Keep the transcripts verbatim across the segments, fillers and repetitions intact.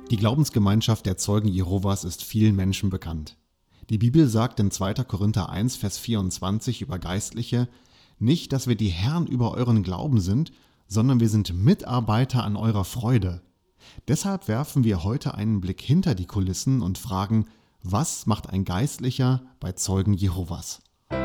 Die Glaubensgemeinschaft der Zeugen Jehovas ist vielen Menschen bekannt. Die Bibel sagt in zweiter Korinther eins, Vers vierundzwanzig über Geistliche: Nicht, dass wir die Herren über euren Glauben sind, sondern wir sind Mitarbeiter an eurer Freude. Deshalb werfen wir heute einen Blick hinter die Kulissen und fragen, was macht ein Geistlicher bei Zeugen Jehovas?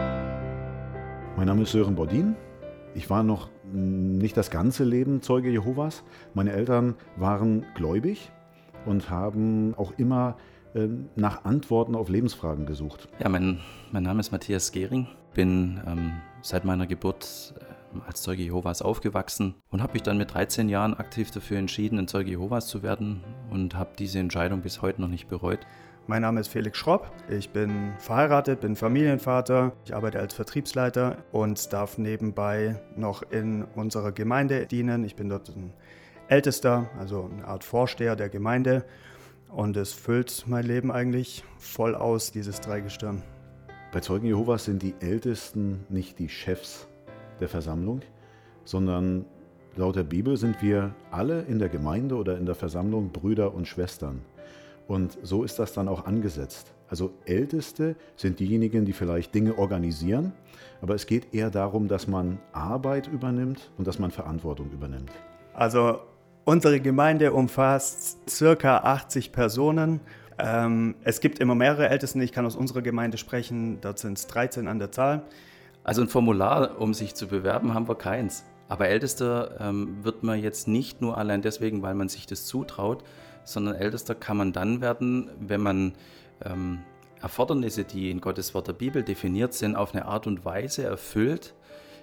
Mein Name ist Sören Bordin. Ich war noch nicht das ganze Leben Zeuge Jehovas. Meine Eltern waren gläubig und haben auch immer äh, nach Antworten auf Lebensfragen gesucht. Ja, mein, mein Name ist Matthias Gehring. Bin ähm, seit meiner Geburt äh, als Zeuge Jehovas aufgewachsen und habe mich dann mit dreizehn Jahren aktiv dafür entschieden, ein Zeuge Jehovas zu werden und habe diese Entscheidung bis heute noch nicht bereut. Mein Name ist Felix Schropp, ich bin verheiratet, bin Familienvater, ich arbeite als Vertriebsleiter und darf nebenbei noch in unserer Gemeinde dienen. Ich bin dort ein Ältester, also eine Art Vorsteher der Gemeinde, und es füllt mein Leben eigentlich voll aus, dieses Dreigestirn. Bei Zeugen Jehovas sind die Ältesten nicht die Chefs der Versammlung, sondern laut der Bibel sind wir alle in der Gemeinde oder in der Versammlung Brüder und Schwestern. Und so ist das dann auch angesetzt. Also Älteste sind diejenigen, die vielleicht Dinge organisieren, aber es geht eher darum, dass man Arbeit übernimmt und dass man Verantwortung übernimmt. Also unsere Gemeinde umfasst circa achtzig Personen. Ähm, es gibt immer mehrere Ältesten, ich kann aus unserer Gemeinde sprechen, dort sind es dreizehn an der Zahl. Also ein Formular, um sich zu bewerben, haben wir keins. Aber Ältester ähm, wird man jetzt nicht nur allein deswegen, weil man sich das zutraut, sondern Ältester kann man dann werden, wenn man ähm, Erfordernisse, die in Gottes Wort der Bibel definiert sind, auf eine Art und Weise erfüllt,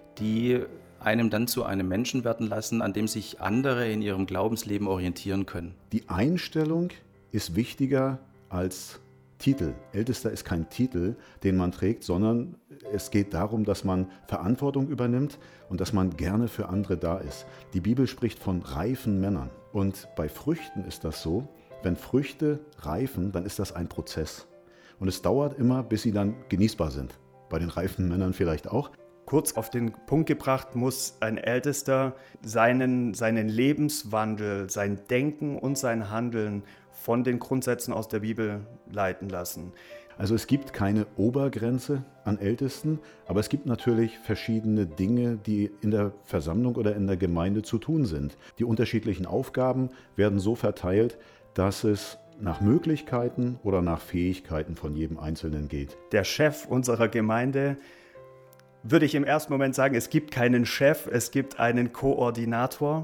die einem dann zu einem Menschen werden lassen, an dem sich andere in ihrem Glaubensleben orientieren können. Die Einstellung ist wichtiger als Titel. Ältester ist kein Titel, den man trägt, sondern es geht darum, dass man Verantwortung übernimmt und dass man gerne für andere da ist. Die Bibel spricht von reifen Männern. Und bei Früchten ist das so, wenn Früchte reifen, dann ist das ein Prozess. Und es dauert immer, bis sie dann genießbar sind. Bei den reifen Männern vielleicht auch. Kurz auf den Punkt gebracht, muss ein Ältester seinen, seinen Lebenswandel, sein Denken und sein Handeln von den Grundsätzen aus der Bibel leiten lassen. Also es gibt keine Obergrenze an Ältesten, aber es gibt natürlich verschiedene Dinge, die in der Versammlung oder in der Gemeinde zu tun sind. Die unterschiedlichen Aufgaben werden so verteilt, dass es nach Möglichkeiten oder nach Fähigkeiten von jedem Einzelnen geht. Der Chef unserer Gemeinde, würde ich im ersten Moment sagen, es gibt keinen Chef, es gibt einen Koordinator,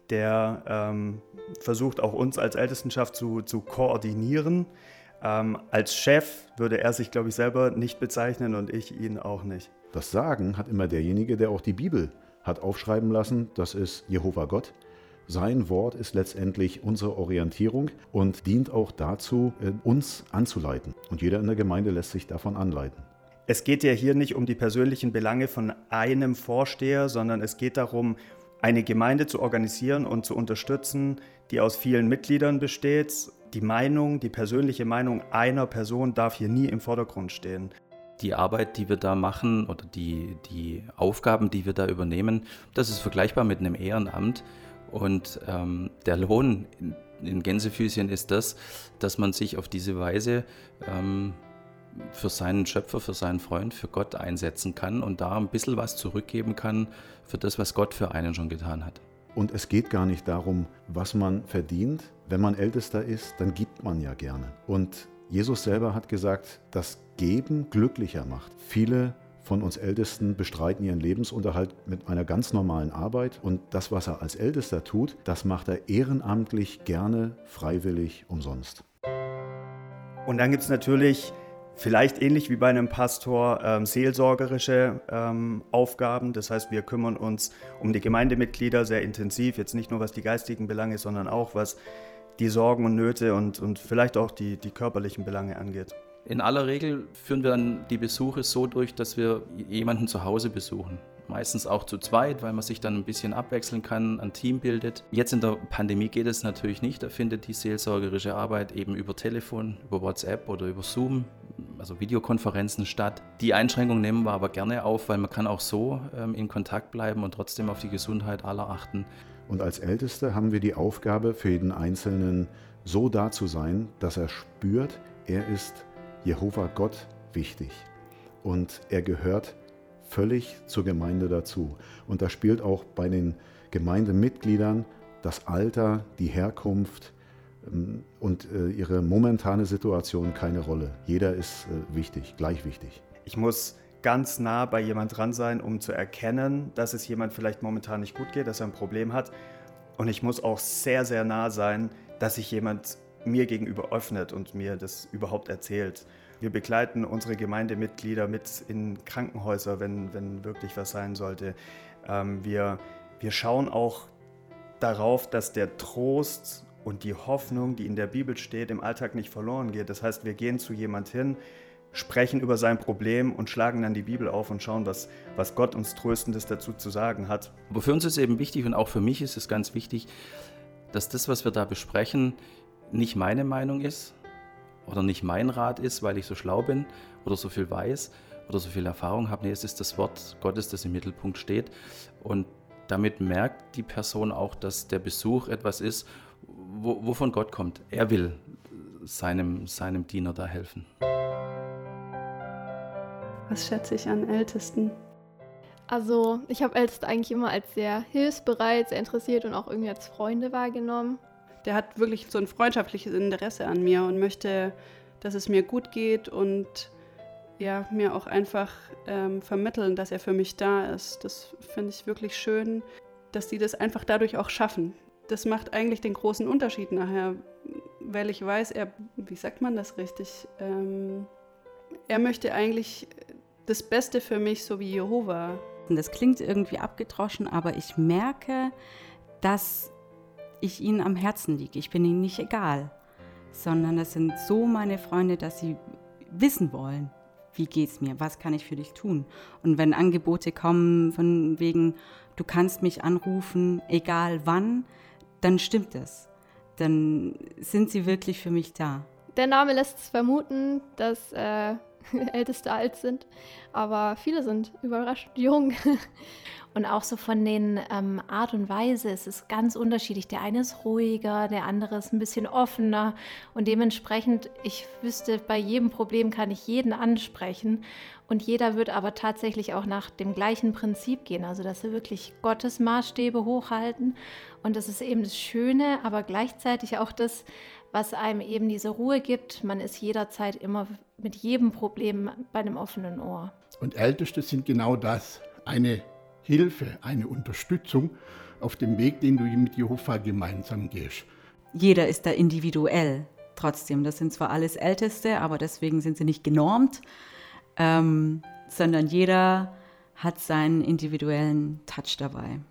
der ähm, versucht auch uns als Ältestenschaft zu, zu koordinieren. Ähm, als Chef würde er sich, glaube ich, selber nicht bezeichnen und ich ihn auch nicht. Das Sagen hat immer derjenige, der auch die Bibel hat aufschreiben lassen, das ist Jehova Gott. Sein Wort ist letztendlich unsere Orientierung und dient auch dazu, uns anzuleiten. Und jeder in der Gemeinde lässt sich davon anleiten. Es geht ja hier nicht um die persönlichen Belange von einem Vorsteher, sondern es geht darum, eine Gemeinde zu organisieren und zu unterstützen, die aus vielen Mitgliedern besteht. Die Meinung, die persönliche Meinung einer Person darf hier nie im Vordergrund stehen. Die Arbeit, die wir da machen oder die, die Aufgaben, die wir da übernehmen, das ist vergleichbar mit einem Ehrenamt. Und ähm, der Lohn in, in Gänsefüßchen ist das, dass man sich auf diese Weise ähm, für seinen Schöpfer, für seinen Freund, für Gott einsetzen kann und da ein bisschen was zurückgeben kann für das, was Gott für einen schon getan hat. Und es geht gar nicht darum, was man verdient. Wenn man Ältester ist, dann gibt man ja gerne. Und Jesus selber hat gesagt, dass Geben glücklicher macht. Viele von uns Ältesten bestreiten ihren Lebensunterhalt mit einer ganz normalen Arbeit. Und das, was er als Ältester tut, das macht er ehrenamtlich, gerne, freiwillig, umsonst. Und dann gibt es natürlich, vielleicht ähnlich wie bei einem Pastor, ähm, seelsorgerische ähm, Aufgaben. Das heißt, wir kümmern uns um die Gemeindemitglieder sehr intensiv, jetzt nicht nur was die geistigen Belange, sondern auch was die Sorgen und Nöte und, und vielleicht auch die, die körperlichen Belange angeht. In aller Regel führen wir dann die Besuche so durch, dass wir jemanden zu Hause besuchen. Meistens auch zu zweit, weil man sich dann ein bisschen abwechseln kann, ein Team bildet. Jetzt in der Pandemie geht es natürlich nicht. Da findet die seelsorgerische Arbeit eben über Telefon, über WhatsApp oder über Zoom, also Videokonferenzen statt. Die Einschränkung nehmen wir aber gerne auf, weil man kann auch so ähm, in Kontakt bleiben und trotzdem auf die Gesundheit aller achten. Und als Älteste haben wir die Aufgabe, für jeden Einzelnen so da zu sein, dass er spürt, er ist Jehova Gott wichtig und er gehört völlig zur Gemeinde dazu. Und da spielt auch bei den Gemeindemitgliedern das Alter, die Herkunft ähm, und äh, ihre momentane Situation keine Rolle. Jeder ist äh, wichtig, gleich wichtig. Ich muss ganz nah bei jemand dran sein, um zu erkennen, dass es jemand vielleicht momentan nicht gut geht, dass er ein Problem hat. Und ich muss auch sehr, sehr nah sein, dass sich jemand mir gegenüber öffnet und mir das überhaupt erzählt. Wir begleiten unsere Gemeindemitglieder mit in Krankenhäuser, wenn, wenn wirklich was sein sollte. Ähm, wir, wir schauen auch darauf, dass der Trost und die Hoffnung, die in der Bibel steht, im Alltag nicht verloren geht. Das heißt, wir gehen zu jemand hin, sprechen über sein Problem und schlagen dann die Bibel auf und schauen, was, was Gott uns Tröstendes dazu zu sagen hat. Aber für uns ist eben wichtig und auch für mich ist es ganz wichtig, dass das, was wir da besprechen, nicht meine Meinung ist oder nicht mein Rat ist, weil ich so schlau bin oder so viel weiß oder so viel Erfahrung habe. Nee, es ist das Wort Gottes, das im Mittelpunkt steht. Und damit merkt die Person auch, dass der Besuch etwas ist, wo, wovon Gott kommt. Er will seinem, seinem Diener da helfen. Was schätze ich an Ältesten? Also ich habe Älteste eigentlich immer als sehr hilfsbereit, sehr interessiert und auch irgendwie als Freunde wahrgenommen. Der hat wirklich so ein freundschaftliches Interesse an mir und möchte, dass es mir gut geht und ja, mir auch einfach ähm, vermitteln, dass er für mich da ist. Das finde ich wirklich schön, dass die das einfach dadurch auch schaffen. Das macht eigentlich den großen Unterschied nachher, weil ich weiß, er, wie sagt man das richtig, ähm, er möchte eigentlich das Beste für mich, so wie Jehova. Das klingt irgendwie abgedroschen, aber ich merke, dass ich ihnen am Herzen liege. Ich bin ihnen nicht egal, sondern das sind so meine Freunde, dass sie wissen wollen, wie geht's mir, was kann ich für dich tun. Und wenn Angebote kommen von wegen, du kannst mich anrufen, egal wann, dann stimmt es. Dann sind sie wirklich für mich da. Der Name lässt es vermuten, dass äh, Älteste alt sind, aber viele sind überraschend jung. Und auch so von den ähm, Art und Weise, es ist ganz unterschiedlich. Der eine ist ruhiger, der andere ist ein bisschen offener und dementsprechend, ich wüsste, bei jedem Problem kann ich jeden ansprechen und jeder wird aber tatsächlich auch nach dem gleichen Prinzip gehen, also dass sie wirklich Gottes Maßstäbe hochhalten und das ist eben das Schöne, aber gleichzeitig auch das, was einem eben diese Ruhe gibt. Man ist jederzeit immer mit jedem Problem bei einem offenen Ohr. Und Älteste sind genau das, eine Hilfe, eine Unterstützung auf dem Weg, den du mit Jehova gemeinsam gehst. Jeder ist da individuell trotzdem. Das sind zwar alles Älteste, aber deswegen sind sie nicht genormt, ähm, sondern jeder hat seinen individuellen Touch dabei.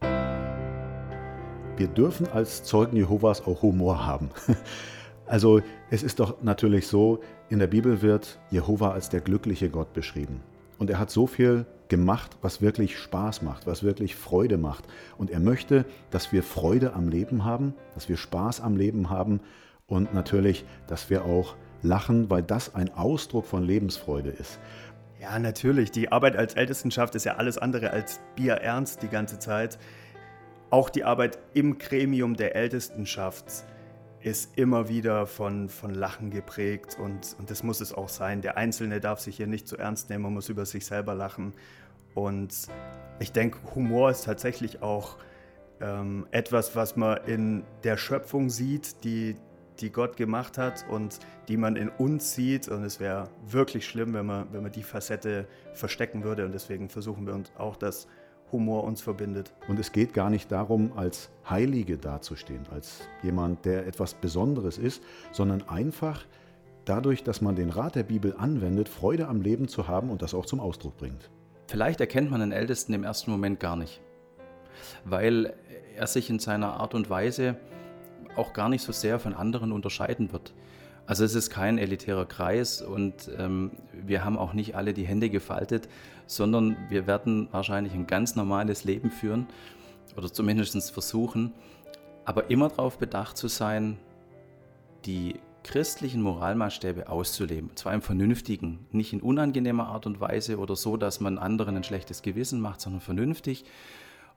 Wir dürfen als Zeugen Jehovas auch Humor haben. Also es ist doch natürlich so, in der Bibel wird Jehova als der glückliche Gott beschrieben. Und er hat so viel gemacht, was wirklich Spaß macht, was wirklich Freude macht. Und er möchte, dass wir Freude am Leben haben, dass wir Spaß am Leben haben und natürlich, dass wir auch lachen, weil das ein Ausdruck von Lebensfreude ist. Ja, natürlich. Die Arbeit als Ältestenschaft ist ja alles andere als bierernst die ganze Zeit. Auch die Arbeit im Gremium der Ältestenschaft ist immer wieder von, von Lachen geprägt und, und das muss es auch sein. Der Einzelne darf sich hier nicht zu ernst nehmen, man muss über sich selber lachen. Und ich denke, Humor ist tatsächlich auch ähm, etwas, was man in der Schöpfung sieht, die, die Gott gemacht hat und die man in uns sieht. Und es wäre wirklich schlimm, wenn man, wenn man die Facette verstecken würde. Und deswegen versuchen wir uns auch, dass Humor uns verbindet. Und es geht gar nicht darum, als Heilige dazustehen, als jemand, der etwas Besonderes ist, sondern einfach dadurch, dass man den Rat der Bibel anwendet, Freude am Leben zu haben und das auch zum Ausdruck bringt. Vielleicht erkennt man den Ältesten im ersten Moment gar nicht, weil er sich in seiner Art und Weise auch gar nicht so sehr von anderen unterscheiden wird. Also es ist kein elitärer Kreis und ähm, wir haben auch nicht alle die Hände gefaltet, sondern wir werden wahrscheinlich ein ganz normales Leben führen oder zumindest versuchen, aber immer darauf bedacht zu sein, die christlichen Moralmaßstäbe auszuleben. Und zwar im Vernünftigen, nicht in unangenehmer Art und Weise oder so, dass man anderen ein schlechtes Gewissen macht, sondern vernünftig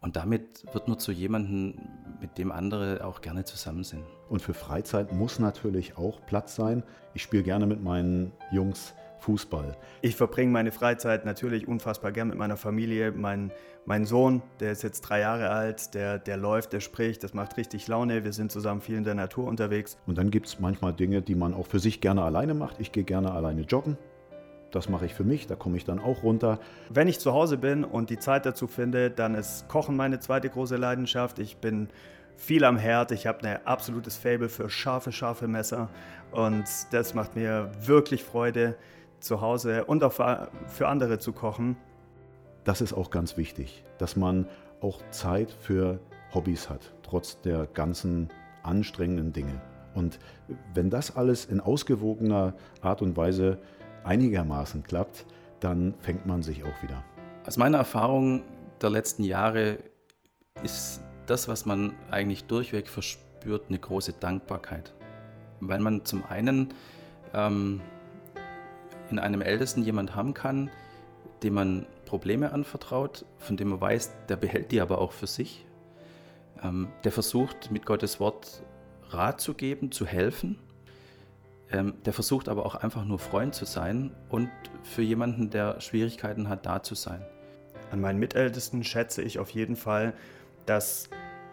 Und damit wird man zu jemandem, mit dem andere auch gerne zusammen sind. Und für Freizeit muss natürlich auch Platz sein. Ich spiele gerne mit meinen Jungs Fußball. Ich verbringe meine Freizeit natürlich unfassbar gern mit meiner Familie. Mein, mein Sohn, der ist jetzt drei Jahre alt, der, der läuft, der spricht, das macht richtig Laune. Wir sind zusammen viel in der Natur unterwegs. Und dann gibt es manchmal Dinge, die man auch für sich gerne alleine macht. Ich gehe gerne alleine joggen. Das mache ich für mich, da komme ich dann auch runter. Wenn ich zu Hause bin und die Zeit dazu finde, dann ist Kochen meine zweite große Leidenschaft. Ich bin viel am Herd, ich habe ein absolutes Faible für scharfe, scharfe Messer und das macht mir wirklich Freude, zu Hause und auch für andere zu kochen. Das ist auch ganz wichtig, dass man auch Zeit für Hobbys hat, trotz der ganzen anstrengenden Dinge. Und wenn das alles in ausgewogener Art und Weise einigermaßen klappt, dann fängt man sich auch wieder. Aus meiner Erfahrung der letzten Jahre ist das, was man eigentlich durchweg verspürt, eine große Dankbarkeit. Weil man zum einen ähm, in einem Ältesten jemand haben kann, dem man Probleme anvertraut, von dem man weiß, der behält die aber auch für sich. Ähm, der versucht, mit Gottes Wort Rat zu geben, zu helfen. Ähm, der versucht aber auch einfach nur Freund zu sein und für jemanden, der Schwierigkeiten hat, da zu sein. An meinen Mitältesten schätze ich auf jeden Fall, dass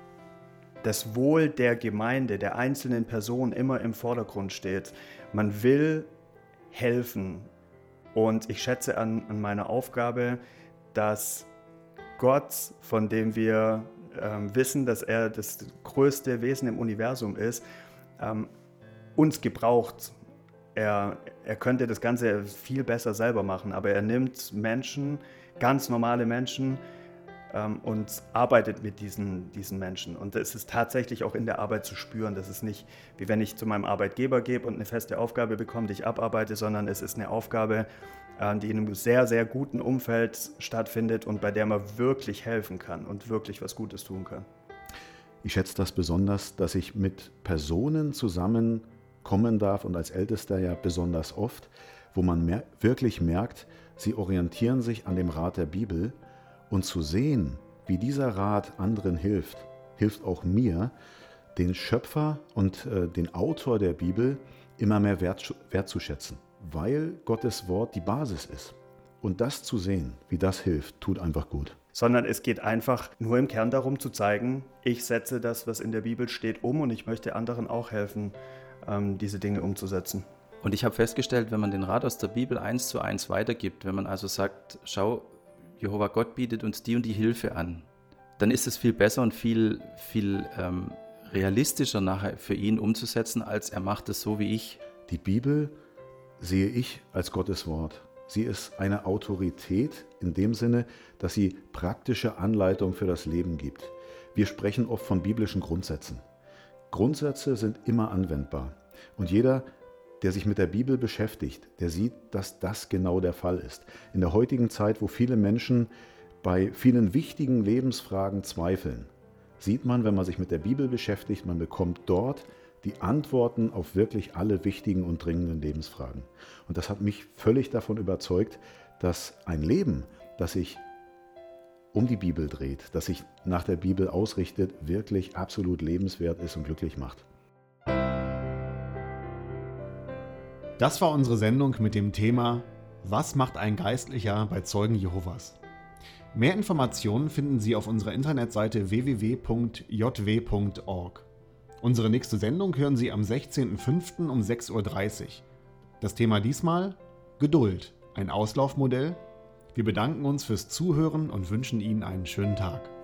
das Wohl der Gemeinde, der einzelnen Person immer im Vordergrund steht. Man will helfen und ich schätze an, an meiner Aufgabe, dass Gott, von dem wir ähm, wissen, dass er das größte Wesen im Universum ist, ähm, uns gebraucht. Er, er könnte das Ganze viel besser selber machen, aber er nimmt Menschen, ganz normale Menschen, ähm, und arbeitet mit diesen, diesen Menschen. Und es ist tatsächlich auch in der Arbeit zu spüren. Das ist nicht, wie wenn ich zu meinem Arbeitgeber gehe und eine feste Aufgabe bekomme, die ich abarbeite, sondern es ist eine Aufgabe, äh, die in einem sehr, sehr guten Umfeld stattfindet und bei der man wirklich helfen kann und wirklich was Gutes tun kann. Ich schätze das besonders, dass ich mit Personen zusammenkommen darf und als Ältester ja besonders oft, wo man mer- wirklich merkt, sie orientieren sich an dem Rat der Bibel und zu sehen, wie dieser Rat anderen hilft, hilft auch mir, den Schöpfer und äh, den Autor der Bibel immer mehr wert, wertzuschätzen, weil Gottes Wort die Basis ist. Und das zu sehen, wie das hilft, tut einfach gut. Sondern es geht einfach nur im Kern darum zu zeigen, ich setze das, was in der Bibel steht, um und ich möchte anderen auch helfen, ähm, diese Dinge umzusetzen. Und ich habe festgestellt, wenn man den Rat aus der Bibel eins zu eins weitergibt, wenn man also sagt, schau, Jehova Gott bietet uns die und die Hilfe an, dann ist es viel besser und viel, viel ähm, realistischer nachher für ihn umzusetzen, als er macht es so wie ich. Die Bibel sehe ich als Gottes Wort. Sie ist eine Autorität in dem Sinne, dass sie praktische Anleitung für das Leben gibt. Wir sprechen oft von biblischen Grundsätzen. Grundsätze sind immer anwendbar. Und jeder, der sich mit der Bibel beschäftigt, der sieht, dass das genau der Fall ist. In der heutigen Zeit, wo viele Menschen bei vielen wichtigen Lebensfragen zweifeln, sieht man, wenn man sich mit der Bibel beschäftigt, man bekommt dort die Antworten auf wirklich alle wichtigen und dringenden Lebensfragen. Und das hat mich völlig davon überzeugt, dass ein Leben, das sich um die Bibel dreht, das sich nach der Bibel ausrichtet, wirklich absolut lebenswert ist und glücklich macht. Das war unsere Sendung mit dem Thema Was macht ein Geistlicher bei Zeugen Jehovas? Mehr Informationen finden Sie auf unserer Internetseite w w w punkt j w punkt org. Unsere nächste Sendung hören Sie am sechzehnten fünften um sechs Uhr dreißig. Das Thema diesmal Geduld, ein Auslaufmodell. Wir bedanken uns fürs Zuhören und wünschen Ihnen einen schönen Tag.